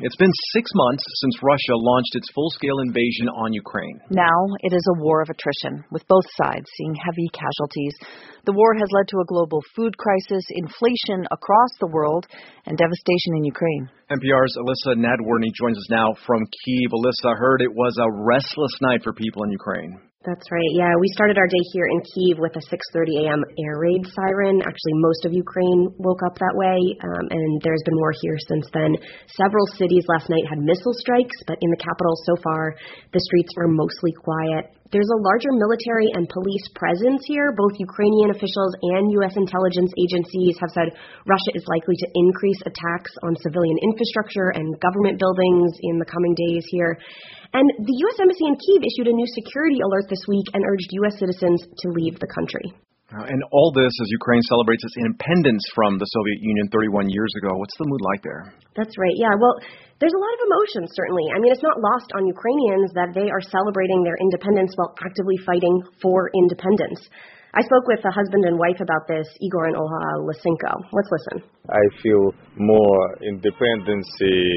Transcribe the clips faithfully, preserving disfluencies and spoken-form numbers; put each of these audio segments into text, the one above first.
It's been six months since Russia launched its full-scale invasion on Ukraine. Now it is a war of attrition, with both sides seeing heavy casualties. The war has led to a global food crisis, inflation across the world, and devastation in Ukraine. N P R's Alyssa Nadworny joins us now from Kyiv. Alyssa, heard it was a restless night for people in Ukraine. That's right. Yeah, we started our day here in Kyiv with a six thirty a.m. air raid siren. Actually, most of Ukraine woke up that way, um, and there's been more here since then. Several cities last night had missile strikes, but in the capital so far, the streets are mostly quiet. There's a larger military and police presence here. Both Ukrainian officials and U S intelligence agencies have said Russia is likely to increase attacks on civilian infrastructure and government buildings in the coming days here. And the U S Embassy in Kyiv issued a new security alert this week and urged U S citizens to leave the country. And all this as Ukraine celebrates its independence from the Soviet Union thirty-one years ago. What's the mood like there? That's right. Yeah, well, there's a lot of emotion, certainly. I mean, it's not lost on Ukrainians that they are celebrating their independence while actively fighting for independence. I spoke with a husband and wife about this, Igor and Olha Lysenko. Let's listen. I feel more independence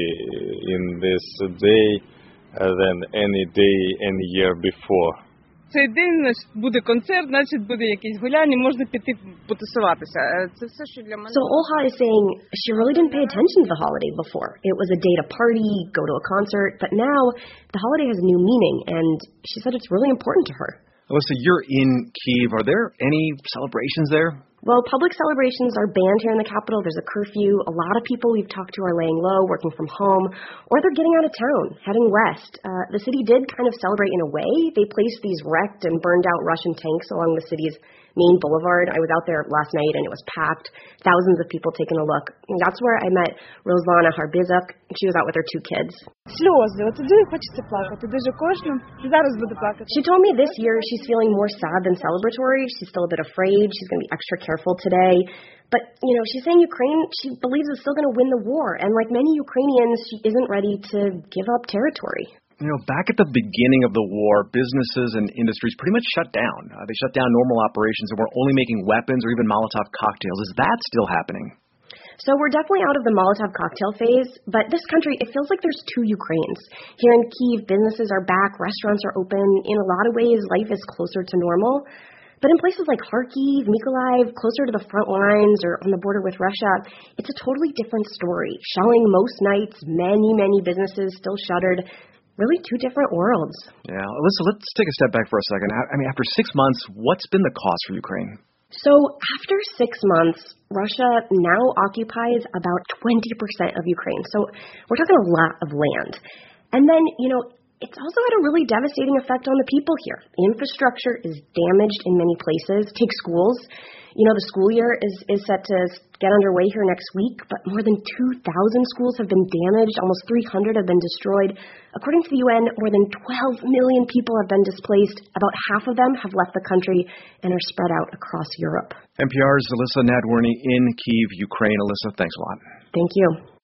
in this day than any day, any year before. Цей день буде концерт, значить буде якісь гуляння, можна піти потусуватися. Це все, що для мене. So Olha is saying she really didn't pay attention to the holiday before. It was a day to party, go to a concert, but now the holiday has a new meaning, and she said it's really important to her. Alyssa, you're in Kyiv. Are there any celebrations there? Well, public celebrations are banned here in the capital. There's a curfew. A lot of people we've talked to are laying low, working from home, or they're getting out of town, heading west. Uh, the city did kind of celebrate in a way. They placed these wrecked and burned out Russian tanks along the city's main boulevard. I was out there last night and it was packed. Thousands of people taking a look. And that's where I met Roslana Harbizuk. She was out with her two kids. Сльози. От дуже хочеться плакати. Дуже кожну. Зараз буду плакати. She told me this year she's feeling more sad than celebratory. She's still a bit afraid. She's going to be extra careful today. But, you know, she's saying Ukraine, she believes is still going to win the war. And like many Ukrainians, she isn't ready to give up territory. You know, back at the beginning of the war, businesses and industries pretty much shut down. Uh, they shut down normal operations and were only making weapons or even Molotov cocktails. Is that still happening? So we're definitely out of the Molotov cocktail phase, but this country, it feels like there's two Ukraines. Here in Kyiv, businesses are back, restaurants are open. In a lot of ways, life is closer to normal. But in places like Kharkiv, Mykolaiv, closer to the front lines or on the border with Russia, it's a totally different story. Shelling most nights, many, many businesses still shuttered. Really two different worlds. Yeah. Alyssa, let's take a step back for a second. I mean, after six months, what's been the cost for Ukraine? So after six months, Russia now occupies about twenty percent of Ukraine. So we're talking a lot of land. And then, you know, it's also had a really devastating effect on the people here. Infrastructure is damaged in many places. Take schools. You know, the school year is, is set to get underway here next week, but more than two thousand schools have been damaged. Almost three hundred have been destroyed. According to the U N, more than twelve million people have been displaced. About half of them have left the country and are spread out across Europe. N P R's Alyssa Nadworny in Kyiv, Ukraine. Alyssa, thanks a lot. Thank you.